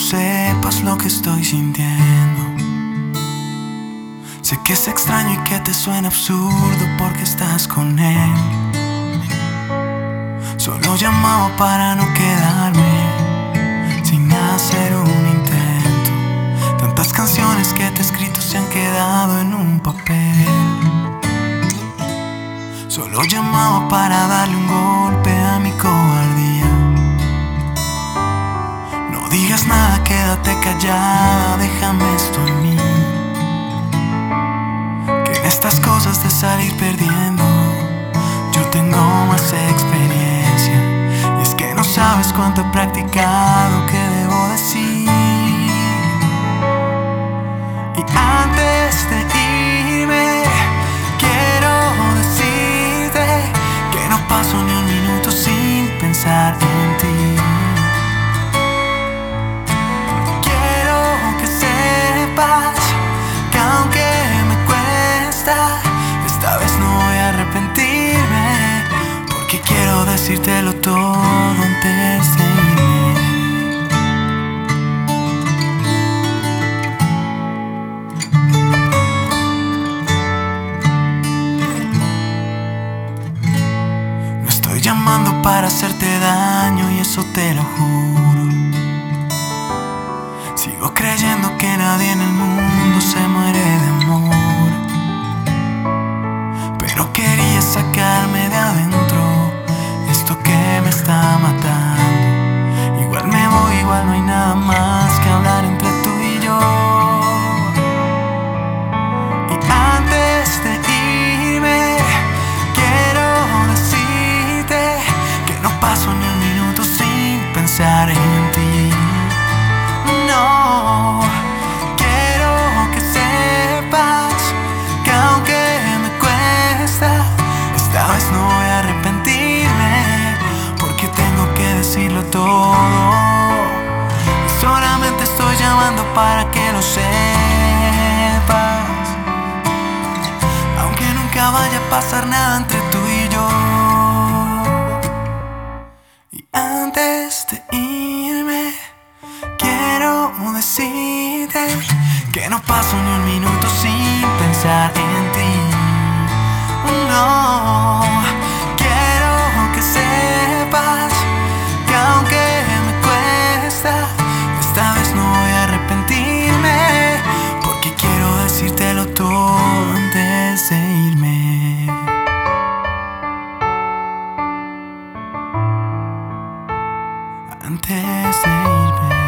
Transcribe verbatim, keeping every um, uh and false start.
sepas lo que estoy sintiendo. Sé que es extraño y que te suena absurdo porque estás con él. Solo llamaba para no quedarme sin hacer un intento. Tantas canciones que te he escrito se han quedado en un papel. Solo llamaba para darle un golpe a mi cobardía. No digas nada, quédate callada, déjame esto en mí. Que en estas cosas de salir perdiendo yo tengo más experiencia. Y es que no sabes cuánto he practicado qué debo decir. Y antes de irme quiero decirte que no paso ni un minuto sin pensar en ti. Quiero que sepas que aunque me cuesta, esta vez no voy a arrepentirme, porque quiero decírtelo todo antes de irme. No estoy llamando para hacerte daño y eso te lo juro. Sigo creyendo que nadie en el mundo se muere de amor, pero quería sacarme de adentro esto que me está matando. Igual me voy, igual no hay nada más que hablar entre tú y yo. Y antes de irme quiero decirte que no paso ni un minuto sin pensar en ti. No, quiero que sepas que aunque me cuesta, esta vez no voy a arrepentirme, porque tengo que decirlo todo. Y solamente estoy llamando para que lo sepas, aunque nunca vaya a pasar nada entre tú y yo. Y antes de irme quiero decirte que no paso ni un minuto sin pensar en ti. No, quiero que sepas que aunque me cuesta, esta vez no voy a arrepentirme, porque quiero decírtelo todo antes de irme. Antes de irme.